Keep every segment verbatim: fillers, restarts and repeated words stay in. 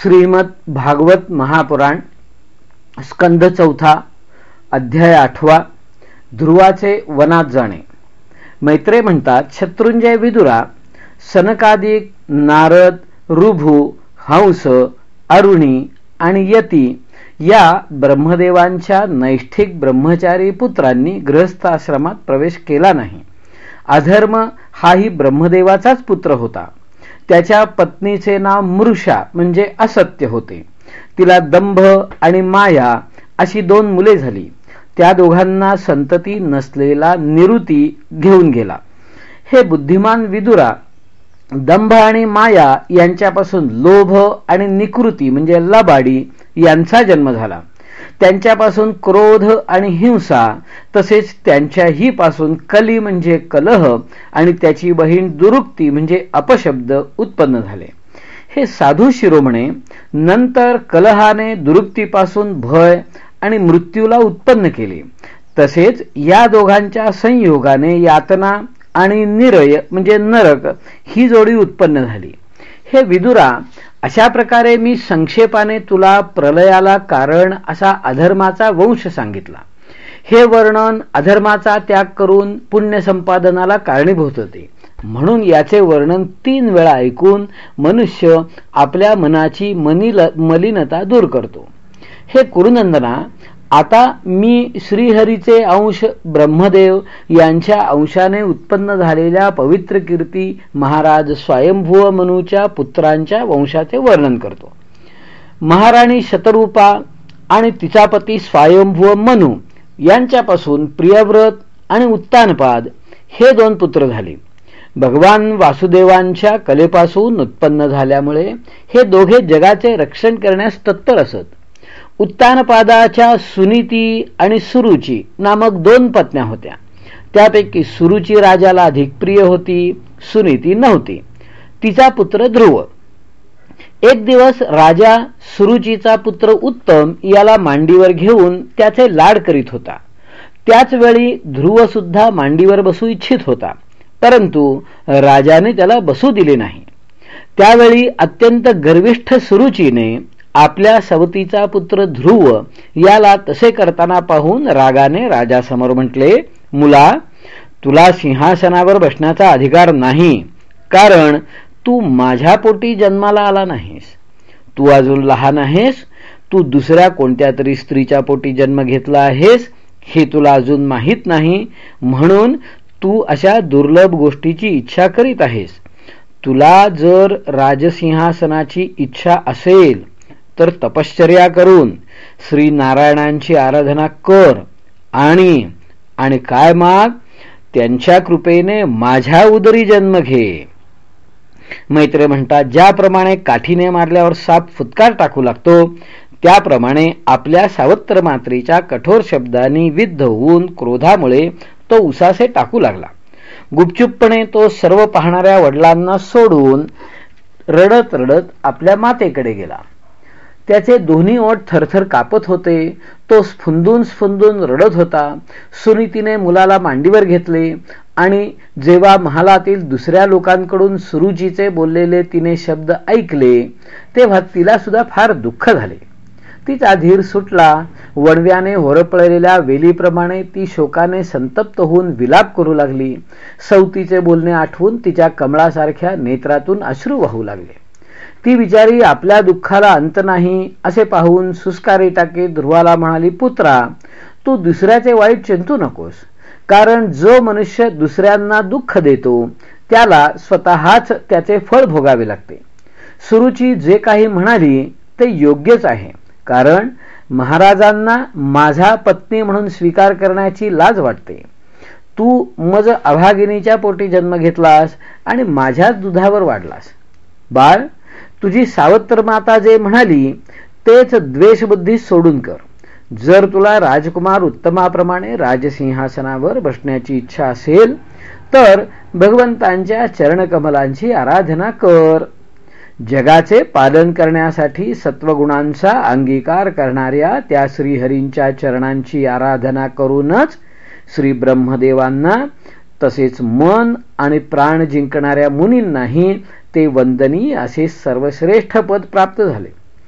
श्रीमद भागवत महापुराण स्कंद चौथा अध्याय आठवा ध्रुवाचे वनात जाणे. मैत्रेय म्हणतात, शत्रुंजय विदुरा, सनकादिक, नारद, ऋभू, हंस, अरुणी आणि यती या ब्रह्मदेवांच्या नैष्ठिक ब्रह्मचारी पुत्रांनी गृहस्थाश्रमात प्रवेश केला नाही. अधर्म हाही ब्रह्मदेवाचाच पुत्र होता. त्याच्या पत्नीचे नाव मृषा म्हणजे असत्य होते. तिला दंभ आणि माया अशी दोन मुले झाली. त्या दोघांना संतती नसलेला निरुती घेऊन गेला. हे बुद्धिमान विदुरा, दंभ आणि माया यांच्यापासून लोभ आणि निकृती म्हणजे लबाडी यांचा जन्म झाला. त्यांच्यापासून क्रोध आणि हिंसा तसेच त्यांच्याही पासून कली म्हणजे कलह आणि त्याची बहीण दुरुक्ती म्हणजे अपशब्द उत्पन्न झाले. हे साधू शिरोमणे, नंतर कलहाने दुरुक्तीपासून भय आणि मृत्यूला उत्पन्न केले. तसेच या दोघांच्या संयोगाने यातना आणि निरय म्हणजे नरक ही जोडी उत्पन्न झाली. हे विदुरा, अशा प्रकारे मी संक्षेपाने तुला प्रलयाला कारण असा अधर्माचा वंश सांगितला. हे वर्णन अधर्माचा त्याग करून पुण्य संपादनाला कारणीभूत होते. म्हणून याचे वर्णन तीन वेळा ऐकून मनुष्य आपल्या मनाची मलिनता दूर करतो. हे कुरुनंदना, आता मी श्रीहरीचे अंश ब्रह्मदेव यांच्या अंशाने उत्पन्न झालेल्या पवित्र कीर्ती महाराज स्वयंभुव मनूच्या पुत्रांच्या वंशाचे वर्णन करतो. महाराणी शतरूपा आणि तिचा पती स्वयंभुव मनू यांच्यापासून प्रियव्रत आणि उत्तानपाद हे दोन पुत्र झाले. भगवान वासुदेवांच्या कलेपासून उत्पन्न झाल्यामुळे हे दोघे जगाचे रक्षण करण्यास तत्पर असत. उत्तानपादाच्या सुनीती आणि सुरुची नामक दोन पत्न्या होत्या. त्यापैकी सुरुची राजाला अधिक प्रिय होती, सुनीती नव्हती. तिचा पुत्र ध्रुव. एक दिवस राजा सुरुचीचा पुत्र उत्तम याला मांडीवर घेऊन त्याचे लाड करीत होता. त्याच वेळी ध्रुव सुद्धा मांडीवर बसू इच्छित होता, परंतु राजाने त्याला बसू दिले नाही. त्यावेळी अत्यंत गर्विष्ठ सुरुचीने आपल्या सवतीचा पुत्र ध्रुव याला तसे करताना पाहून रागाने राजासमोर म्हटले, मुला, तुला सिंहासनावर बसण्याचा अधिकार नाही, कारण तू माझ्या पोटी जन्माला आला नाहीस. तू अजून लहान आहेस. तू दुसऱ्या कोणत्या तरी स्त्रीच्या पोटी जन्म घेतला आहेस हे तुला अजून माहीत नाही, म्हणून तू अशा दुर्लभ गोष्टीची इच्छा करीत आहेस. तुला जर राजसिंहासनाची इच्छा असेल तर तपश्चर्या करून श्री नारायणांची आराधना कर आणि आणि काय माग, त्यांच्या कृपेने माझ्या उदरी जन्म घे. मैत्रेय म्हणतात, ज्याप्रमाणे काठीने मारल्यावर साप फुटकार टाकू लागतो, त्याप्रमाणे आपल्या सावत्र मात्रीच्या कठोर शब्दांनी विद्ध होऊन क्रोधामुळे तो उसासे टाकू लागला. गुपचूपपणे तो सर्व पाहणाऱ्या वडिलांना सोडून रडत रडत आपल्या मातेकडे गेला. त्याचे दोन्ही ओठ थरथर कापत होते. तो स्फुंदून स्फुंदून रडत होता. सुनीतीने मुलाला मांडीवर घेतले आणि जेव्हा महालातील दुसऱ्या लोकांकडून सुरुचीचे बोललेले तिने शब्द ऐकले, तेव्हा तिला सुद्धा फार दुःख झाले. तिचा धीर सुटला. वणव्याने होरपळलेल्या वेलीप्रमाणे ती शोकाने संतप्त होऊन विलाप करू लागली. सवतीचे बोलणे आठवून तिच्या कमळासारख्या नेत्रातून अश्रू वाहू लागले. ती बिचारी आपल्या दुःखाला अंत नाही असे पाहून सुस्कारे टाकीत ध्रुवाला म्हणाली, पुत्रा, तू दुसऱ्याचे वाईट चिंतू नकोस, कारण जो मनुष्य दुसऱ्यांना दुःख देतो त्याला स्वतःच त्याचे फळ भोगावे लागते. सुरुची जे काही म्हणाली ते योग्यच आहे, कारण महाराजांना माझा पत्नी म्हणून स्वीकार करण्याची लाज वाटते. तू मज अभागिनीच्या पोटी जन्म घेतलास आणि माझ्याच दुधावर वाढलास. बाळ, तुझी सावत्र माता जे म्हणाली तेच द्वेषबुद्धी सोडून कर. जर तुला राजकुमार उत्तमाप्रमाणे राजसिंहासनावर बसण्याची इच्छा असेल तर भगवंतांच्या चरणकमलांची आराधना कर. जगाचे पालन करण्यासाठी सत्वगुणांचा अंगीकार करणाऱ्या त्या श्रीहरींच्या चरणांची आराधना करूनच श्री ब्रह्मदेवांना तसेच मन आणि प्राण जिंकणाऱ्या मुनींनाही ते वंदनीय असे सर्वश्रेष्ठ पद प्राप्त झाले.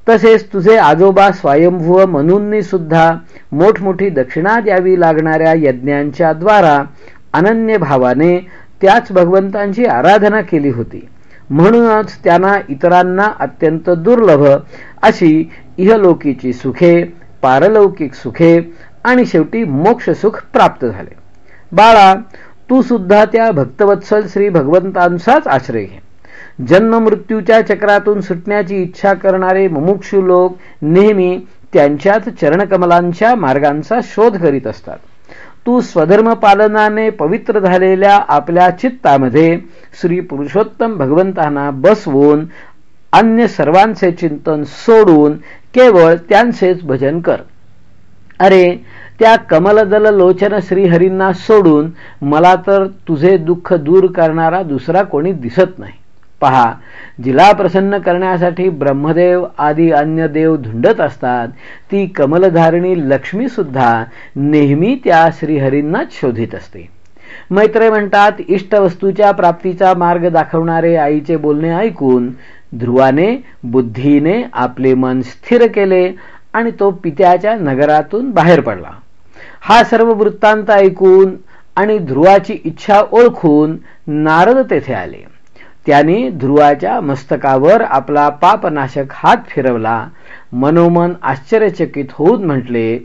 तसेच तुझे आजोबा स्वयंभू मनूंनी सुद्धा मोठमोठी दक्षिणा द्यावी लागणाऱ्या यज्ञांच्या द्वारा अनन्य भावाने त्याच भगवंतांची आराधना केली होती. म्हणूनच त्यांना इतरांना अत्यंत दुर्लभ अशी इहलोकीची सुखे, पारलौकिक सुखे आणि शेवटी मोक्ष सुख प्राप्त झाले. बाळा, तू सुद्धा त्या भक्तवत्सल श्री भगवंतांचाच आश्रय घे. जन्म मृत्यूच्या चक्रातून सुटण्याची इच्छा करणारे मुमुक्षु लोक नेहमी त्यांच्याच चरणकमलांच्या मार्गांचा शोध करीत असतात. तू स्वधर्म पालनाने पवित्र झालेल्या आपल्या चित्तामध्ये श्री पुरुषोत्तम भगवंतांना बसवून अन्य सर्वांचे चिंतन सोडून केवळ त्यांचेच भजन कर. अरे, त्या कमलदल लोचन श्रीहरींना सोडून मला तर तुझे दुःख दूर करणारा दुसरा कोणी दिसत नाही. पहा, जिला प्रसन्न करण्यासाठी ब्रह्मदेव आदी अन्य देव धुंडत असतात, ती कमलधारिणी लक्ष्मी सुद्धा नेहमी त्या श्रीहरींनाच शोधित असते. मैत्रेय म्हणतात, इष्टवस्तूच्या प्राप्तीचा मार्ग दाखवणारे आईचे बोलणे ऐकून ध्रुवाने बुद्धीने आपले मन स्थिर केले आणि तो पित्याच्या नगरातून बाहेर पडला. हा सर्व वृत्तांत ऐकून आणि ध्रुवाची इच्छा ओळखून नारद तेथे आले. त्यांनी ध्रुवाच्या मस्तकावर आपला पापनाशक हात फिरवला. मनोमन आश्चर्यचकित होऊन म्हटले,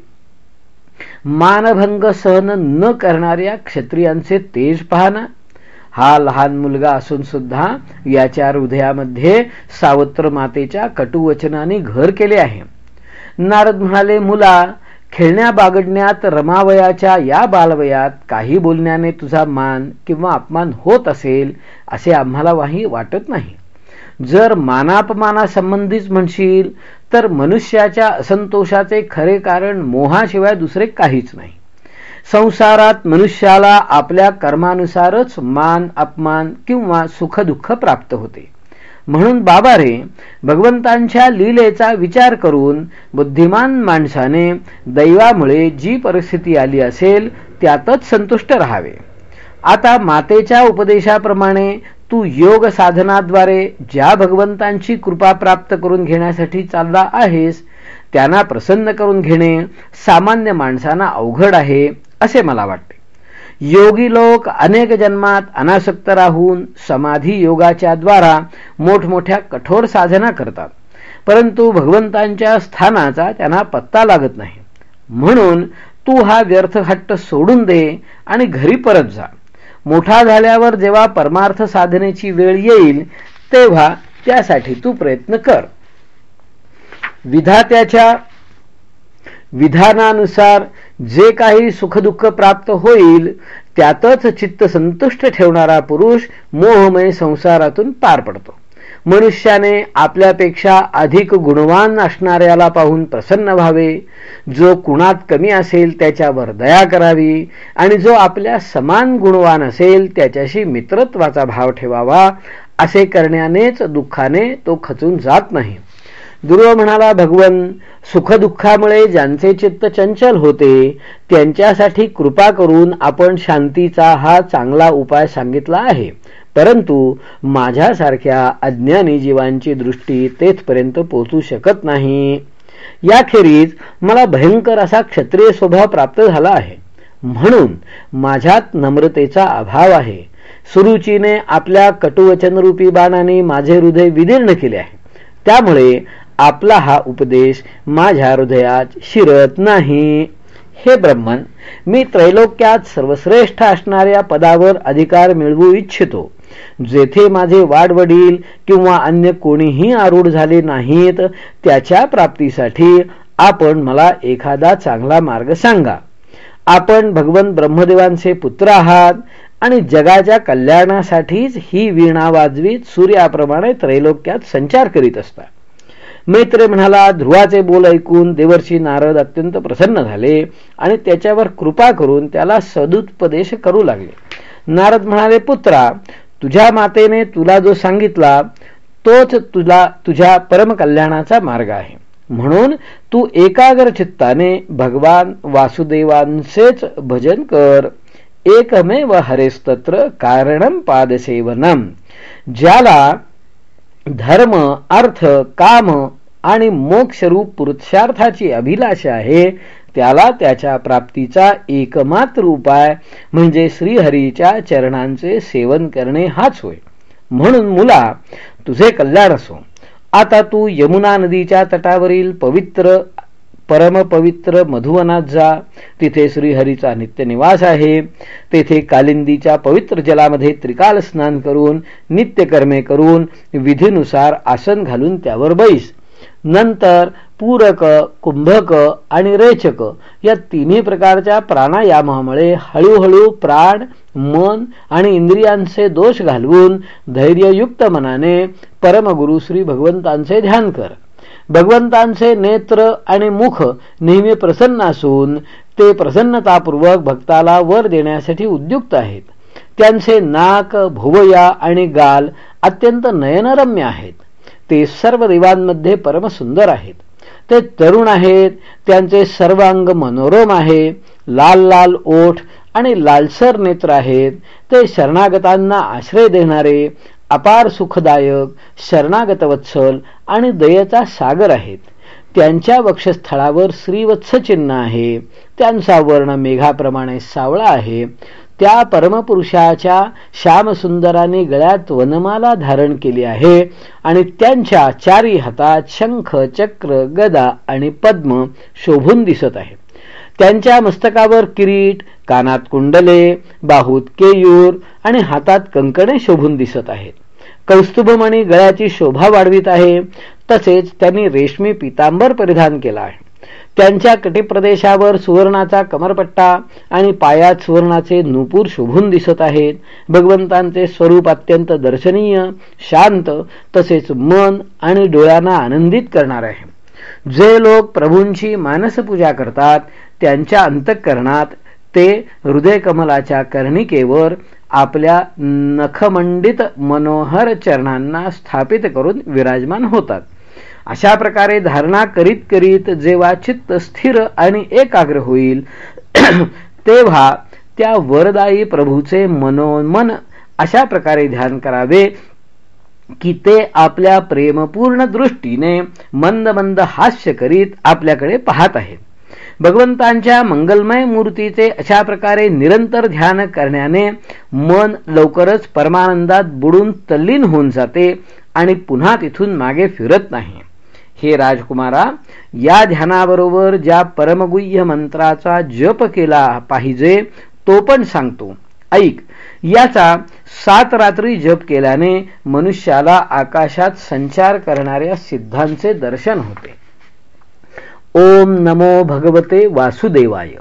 मानभंग सहन न करणाऱ्या क्षत्रियांचे तेज पाहना. हा लहान मुलगा असून सुद्धा याच्या हृदयामध्ये सावत्र मातेच्या कटुवचनाने घर केले आहे. नारद म्हणाले, मुला, खेळण्या बागडण्यात रमावयाच्या या बालवयात काही बोलण्याने तुझा मान किंवा अपमान होत असेल असे आम्हाला वाही वाटत नाही. जर मानापमानासंबंधीच म्हणशील तर मनुष्याच्या असंतोषाचे खरे कारण मोहाशिवाय दुसरे काहीच नाही. संसारात मनुष्याला आपल्या कर्मानुसारच मान अपमान किंवा सुखदुःख प्राप्त होते. म्हणून बाबा रे, भगवंतांच्या लीलेचा विचार करून बुद्धिमान माणसाने दैवामुळे जी परिस्थिती आली असेल त्यातच संतुष्ट राहावे. आता मातेच्या उपदेशाप्रमाणे तू योग साधनाद्वारे ज्या भगवंतांची कृपा प्राप्त करून घेण्यासाठी चालला आहेस त्यांना प्रसन्न करून घेणे सामान्य माणसांना अवघड आहे असे मला वाटते. योगी लोक अनेक जन्मात अनासक्त राहून समाधी योगाच्या द्वारा मोठमोठ्या कठोर साधना करतात, परंतु भगवंतांच्या स्थानाचा त्यांना पत्ता लागत नाही. म्हणून तू हा व्यर्थ हट्ट सोडून दे आणि घरी परत जा. मोठा झाल्यावर जेव्हा परमार्थ साधनेची वेळ येईल तेव्हा त्यासाठी तू प्रयत्न कर. विधात्याच्या विधानानुसार जे काही सुखदुःख प्राप्त होईल त्यातच चित्त संतुष्ट ठेवणारा पुरुष मोहमय संसारातून पार पडतो. मनुष्याने आपल्यापेक्षा अधिक गुणवान असणाऱ्याला पाहून प्रसन्न व्हावे, जो कुणात कमी असेल त्याच्यावर दया करावी आणि जो आपल्या समान गुणवान असेल त्याच्याशी मित्रत्वाचा भाव ठेवावा. असे करण्यानेच दुःखाने तो खचून जात नाही. ध्रुव म्हणाला, भगवन, सुखदुःखामुळे ज्यांचे चित्त चंचल होते त्यांच्यासाठी कृपा करून आपण शांतीचा हा चांगला उपाय सांगितला आहे, परंतु माझ्यासारख्या अज्ञानी जीवांची दृष्टी तेथपर्यंत पोहोचू शकत नाही. याखेरीज मला भयंकर असा क्षत्रिय स्वभाव प्राप्त झाला आहे, म्हणून माझ्यात नम्रतेचा अभाव आहे. सुरुचीने आपल्या कटुवचनरूपी बाणाने माझे हृदय विदीर्ण केले आहे, त्यामुळे आपला हा उपदेश माझ्या हृदयात शिरत नाही. हे ब्रह्मन, मी त्रैलोक्यात सर्वश्रेष्ठ असणाऱ्या पदावर अधिकार मिळवू इच्छितो. जेथे माझे वाडवडील किंवा अन्य कोणीही आरूढ झाले नाहीत त्याच्या प्राप्तीसाठी आपण मला एखादा चांगला मार्ग सांगा. आपण भगवान ब्रह्मदेवांचे पुत्र आहात आणि जगाच्या कल्याणासाठीच ही वीणा वाजवीत सूर्याप्रमाणे त्रैलोक्यात संचार करीत असता. मैत्रेय म्हणाला, ध्रुवाचे बोल ऐकून देवर्षी नारद अत्यंत प्रसन्न झाले आणि त्याच्यावर कृपा करून त्याला सदुपदेश करू लागले. नारद म्हणाले, पुत्रा, तुझ्या मातेने तुला जो सांगितला तोच तुला तुझ्या परमकल्याणाचा मार्ग आहे. म्हणून तू एकाग्र चित्ताने भगवान वासुदेवांचेच भजन कर. एकमेव हरेस्तत्र कारणम पादसेवनम. ज्याला धर्म, अर्थ, काम आणि मोक्षरूप पुरुषार्थाची अभिलाषा आहे, त्याला त्याच्या प्राप्तीचा एकमात्र उपाय म्हणजे श्रीहरीच्या चरणांचे सेवन करणे हाच होय. म्हणून मुला, तुझे कल्याण असो. आता तू यमुना नदीच्या तटावरील पवित्र परमपवित्र मधुवनात जा. तिथे श्रीहरीचा नित्य निवास आहे. तेथे कालिंदीच्या पवित्र जलामध्ये त्रिकाल स्नान करून नित्यकर्मे करून विधीनुसार आसन घालून त्यावर बैस. नंतर पूरक, कुंभक आणि रेचक या तिन्ही प्रकारच्या प्राणायामामुळे हळूहळू प्राण, मन आणि इंद्रियांचे दोष घालवून धैर्ययुक्त मनाने परमगुरु श्री भगवंतांचे ध्यान कर. भगवंतांचे नेत्र आणि मुख नेहमी प्रसन्न असून ते प्रसन्नतापूर्वक भक्ताला वर देण्यासाठी उद्युक्त आहेत. त्यांचे नाक, भुवया आणि गाल अत्यंत नयनरम्य आहेत. ते सर्व देवांमध्ये परमसुंदर आहेत. ते तरुण आहेत. त्यांचे सर्वांग मनोरम आहे. लाल लाल ओठ आणि लालसर नेत्र आहेत. ते शरणागतांना आश्रय देणारे, अपार सुखदायक, शरणागत वत्सल आणि दयेचा सागर आहेत. त्यांच्या वक्षस्थळावर श्रीवत्स चिन्ह आहे. त्यांचा वर्ण मेघाप्रमाणे सावळा आहे. त्या परमपुरुषाच्या श्यामसुंदराने गळ्यात वनमाला धारण केली आहे आणि त्यांच्या चारी हातात शंख, चक्र, गदा आणि पद्म शोभून दिसत आहे. त्यांच्या मस्तकावर किरीट, कानात कुंडले, बाहूत केयूर आणि हातात कंकणे शोभून दिसत आहेत. कौस्तुभमणी गळ्याची शोभा वाढवित आहे. तसेच त्यांनी रेशमी पितांबर परिधान केला आहे. त्यांच्या कटिप्रदेशावर सुवर्णाचा कमरपट्टा आणि पायात सुवर्णाचे नूपूर शोभून दिसत आहेत. भगवंतांचे स्वरूप अत्यंत दर्शनीय, शांत तसेच मन आणि डोळ्यांना आनंदित करणार आहे. जे लोक प्रभूंची मानसपूजा करतात त्यांच्या अंतःकरणात ते हृदयकमलाच्या कर्णिकेवर आपल्या नखमंडित मनोहर चरणांना स्थापित करून विराजमान होतात. अशा प्रकारे धारणा करीत करीत जेव्हा चित्त स्थिर आणि एकाग्र होईल तेव्हा त्या वरदायी प्रभूचे मनोमन अशा प्रकारे ध्यान करावे की ते आपल्या प्रेमपूर्ण दृष्टीने मंद मंद हास्य करीत आपल्याकडे पाहत आहेत. भगवंतांच्या मंगलमय मूर्तीचे अशा प्रकारे निरंतर ध्यान करण्याने मन लवकरच परमानंदात बुडून तल्लीन होऊन जाते आणि पुन्हा तिथून मागे फिरत नाही. हे राजकुमारा, या ध्यानाबरोबर ज्या परमगुह्य मंत्राचा जप केला पाहिजे तो पण सांगतो, ऐक. याचा सात रात्री जप केल्याने मनुष्याला आकाशात संचार करणाऱ्या सिद्धांचे दर्शन होते. ओम नमो भगवते वासुदेवाय.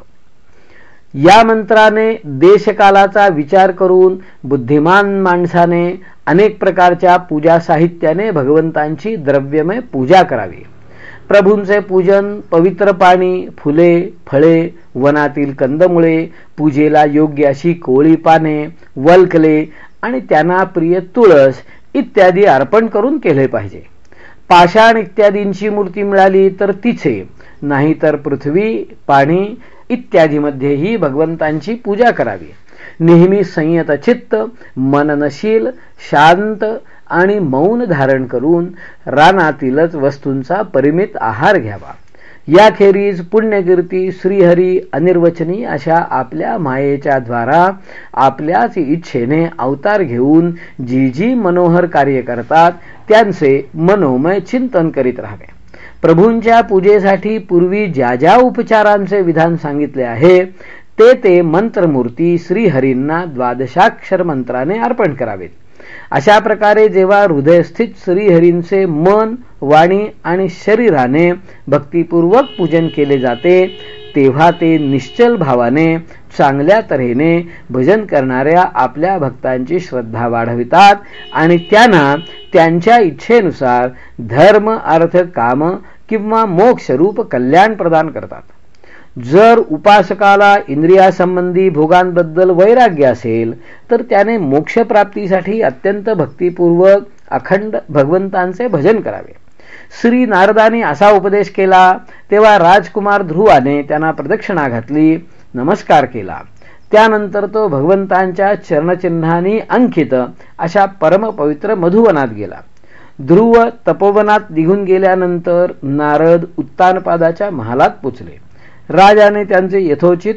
या मंत्राने देशकालाचा विचार करून बुद्धिमान माणसाने अनेक प्रकारच्या पूजा साहित्याने भगवंतांची द्रव्यमय पूजा करावी. प्रभूंचे पूजन पवित्र पाणी, फुले, फळे, वनातील कंदमुळे, पूजेला योग्य अशी कोळी पाने, वल्कले आणि त्यांना प्रिय तुळस इत्यादी अर्पण करून केले पाहिजे. पाषाण इत्यादींची मूर्ती मिळाली तर तिचे, नाहीतर पृथ्वी, पाणी इत्यादीमध्येही भगवंतांची पूजा करावी. नेहमी संयत चित्त, मननशील, शांत आणि मौन धारण करून रानातीलच वस्तूंचा परिमित आहार घ्यावा. याखेरीज पुण्यकीर्ती श्रीहरी अनिर्वचनीय अशा आपल्या मायेच्या द्वारा आपल्याच इच्छेने अवतार घेऊन जी जी मनोहर कार्य करतात त्यांचे मनोमय चिंतन करीत राहावे. प्रभूंच्या पूजेसाठी पूर्वी ज्या ज्या उपचारांचे विधान सांगितले आहे ते ते मंत्रमूर्ती श्रीहरींना द्वादशाक्षर मंत्राने अर्पण करावेत. अशा प्रकारे जेव्हा हृदयस्थित श्रीहरींचे मन, वाणी आणि शरीराने भक्तिपूर्वक पूजन केले जाते तेव्हा ते निश्चल भावाने चांगल्या तऱ्हेने भजन करणाऱ्या आपल्या भक्तांची श्रद्धा वाढवितात आणि त्यांना त्यांच्या इच्छेनुसार धर्म, अर्थ, काम किंवा मोक्षरूप कल्याण प्रदान करतात. जर उपासकाला इंद्रियासंबंधी भोगांबद्दल वैराग्य असेल तर त्याने मोक्षप्राप्तीसाठी अत्यंत भक्तिपूर्वक अखंड भगवंतांचे भजन करावे. श्री नारदांनी असा उपदेश केला तेव्हा राजकुमार ध्रुवाने त्यांना प्रदक्षिणा घातली, नमस्कार केला. त्यानंतर तो भगवंतांच्या चरणचिन्हांनी अंकित अशा परमपवित्र मधुवनात गेला. ध्रुव तपोवनात निघून गेल्यानंतर नारद उत्तानपादाच्या महालात पोचले. राजाने त्यांचे यथोचित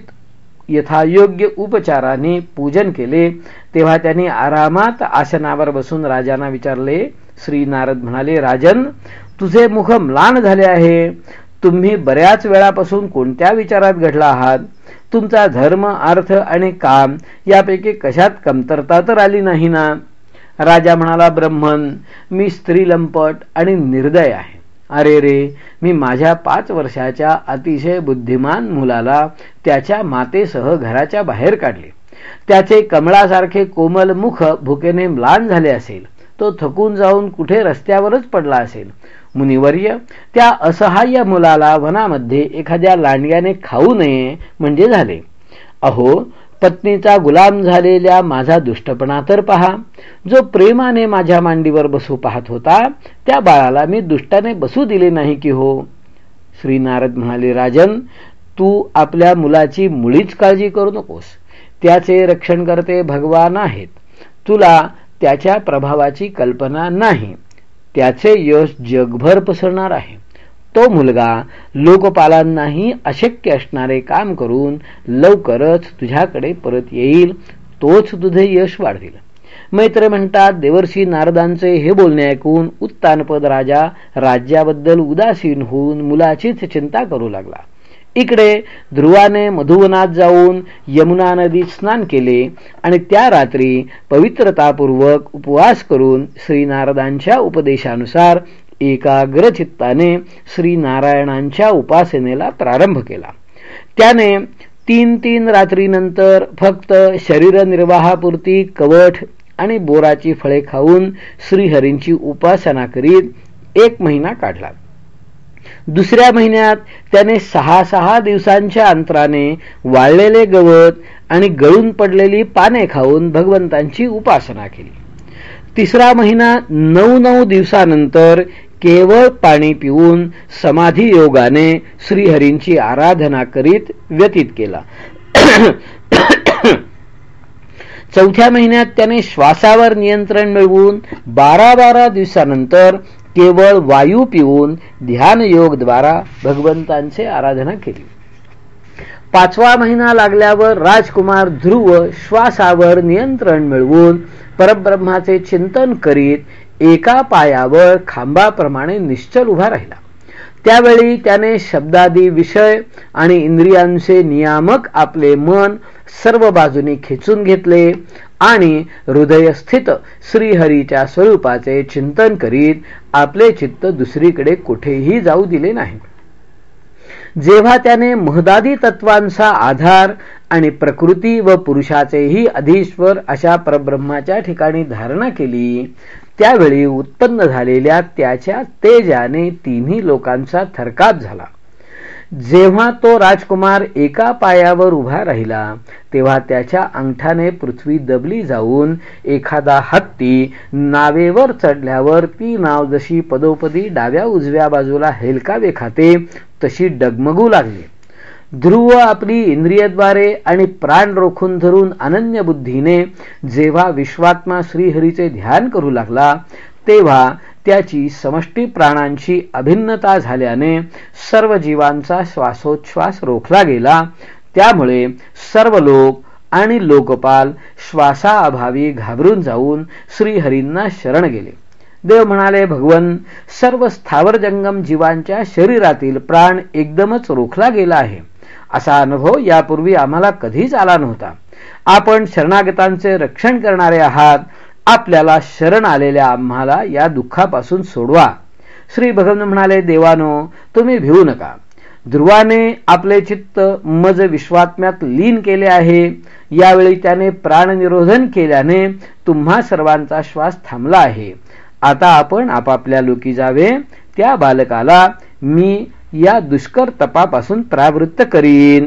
यथायोग्य उपचाराने पूजन केले. तेव्हा त्यांनी आरामात आसनावर बसून राजांना विचारले. श्री नारद म्हणाले, राजन, तुझे मुख म्लान झाले आहे. तुम्ही बऱ्याच वेळापासून कोणत्या विचारात घडला आहात? तुमचा धर्म, अर्थ आणि काम यापैकी कशात कमतरता तर आली नाही ना? राजा म्हणाला, ब्रह्मन, मी स्त्रीलंपट आणि निर्दय आहे. अरे रे, मी माझ्या पाच वर्षाच्या अतिशय बुद्धिमान मुलाला त्याच्या मातेसह घराच्या बाहेर काढले. त्याचे कमळासारखे कोमल मुख भुकेने म्लान झाले असेल. तो थकून जाऊन कुठे रस्त्यावरच पडला असेल. मुनिवर्य, त्या असहाय्य मुलाला वनामध्ये एखाद्या लांडग्याने खाऊ नये म्हणजे झाले. अहो, पत्नीचा गुलाम झालेल्या माझा दुष्टपणा तर पहा. जो प्रेमाने माझ्या मांडीवर बसू पाहत होता त्या बाळाला मी दुष्टाने बसू दिले नाही की हो? श्री नारद म्हणाले, राजन, तू आपल्या मुलाची मुळीच काळजी करू नकोस. त्याचे रक्षण करते भगवान आहेत. तुला त्याच्या प्रभावाची कल्पना नाही. त्याचे यश जगभर पसरणार आहे. तो मुलगा लोकपालांनाही अशक्य असणारे काम करून लवकरच तुझ्याकडे परत येईल. तोच तुझे यश वाढवेल. मैत्र म्हणतात, देवर्षी नारदांचे हे बोलणे ऐकून उत्तानपद राजा राज्याबद्दल उदासीन होऊन मुलाचीच चिंता करू लागला. इकडे ध्रुवाने मधुवनात जाऊन यमुना नदीत स्नान केले आणि त्या रात्री पवित्रतापूर्वक उपवास करून श्रीनारदांच्या उपदेशानुसार एकाग्र चित्ताने श्रीनारायणांच्या उपासनेला प्रारंभ केला. त्याने तीन तीन रात्रीनंतर फक्त शरीरनिर्वाहापुरती कवठ आणि बोराची फळे खाऊन श्रीहरींची उपासना करीत एक महिना काढला. दुसऱ्या महिन्यात त्याने सहा सहा दिवसांच्या अंतराने वाळलेले गवत आणि गळून पडलेली पाने खाऊन भगवंतांची उपासना केली. तिसरा महिना नऊ नऊ दिवसानंतर केवळ पाणी पिऊन समाधी योगाने श्रीहरींची आराधना करीत व्यतीत केला. चौथ्या महिन्यात त्याने श्वासावर नियंत्रण मिळवून बारा बारा दिवसानंतर केवळ वायू पिऊन ध्यान योग द्वारा भगवंतांचे आराधना केली. पाचवा महिना लागल्यावर राजकुमार ध्रुव श्वासावर नियंत्रण मिळवून परब्रह्माचे चिंतन करीत एका पायावर खांबाप्रमाणे निश्चल उभा राहिला. त्यावेळी त्याने शब्दादी विषय आणि इंद्रियांचे नियामक आपले मन सर्व बाजूनी खेचून घेतले आणि हृदयस्थित श्रीहरीच्या स्वरूपाचे चिंतन करीत आपले चित्त दुसरीकडे कुठेही जाऊ दिले नाही. जेव्हा त्याने महदादी तत्वांचा आधार आणि प्रकृती व पुरुषाचेही अधीश्वर अशा परब्रह्माच्या ठिकाणी धारणा केली, त्यावेळी उत्पन्न झालेल्या त्याच्या तेजाने तिन्ही लोकांचा थरकाप झाला. जेव्हा तो राजकुमार एका पायावर उभा राहिला तेव्हा त्याच्या अंगठाने पृथ्वी दबली जाऊन एखादा हत्ती नावेवर चढल्यावर ती नाव जशी पदोपदी डाव्या उजव्या बाजूला हेलकावे खाते तशी डगमगू लागली. ध्रुव आपली इंद्रियद्वारे आणि प्राण रोखून धरून अनन्य बुद्धीने जेव्हा विश्वात्मा श्रीहरीचे ध्यान करू लागला तेव्हा त्याची समष्टी प्राणांची अभिन्नता झाल्याने सर्व जीवांचा श्वासोच्छ्वास रोखला गेला. त्यामुळे सर्व लोक आणि लोकपाल श्वासाअभावी घाबरून जाऊन श्रीहरींना शरण गेले. देव म्हणाले, भगवन, सर्व स्थावर जंगम जीवांच्या शरीरातील प्राण एकदमच रोखला गेला आहे. असा अनुभव यापूर्वी आम्हाला कधीच आला नव्हता. आपण शरणागतांचे रक्षण करणारे आहात. आपल्याला शरण आलेल्या आम्हाला या दुःखापासून सोडवा. श्री भगवान म्हणाले, देवानो, तुम्ही भिवू नका. ध्रुवाने आपले चित्त मज विश्वात्म्यात लीन केले आहे. यावेळी त्याने प्राणनिरोधन केल्याने तुम्हा सर्वांचा श्वास थांबला आहे. आता आपण आपापल्या लोकी जावे. त्या बालकाला मी या दुष्कर तपापासून प्रावृत्त करीन.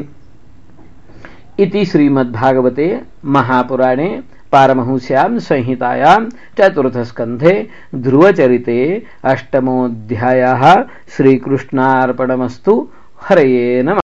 इति श्रीमद्भागवते महापुराणे पारमहंस्यां संहितायां चतुर्थस्कन्धे ध्रुवचरिते अष्टमोऽध्यायः. श्रीकृष्णार्पणमस्तु. हरये नमः.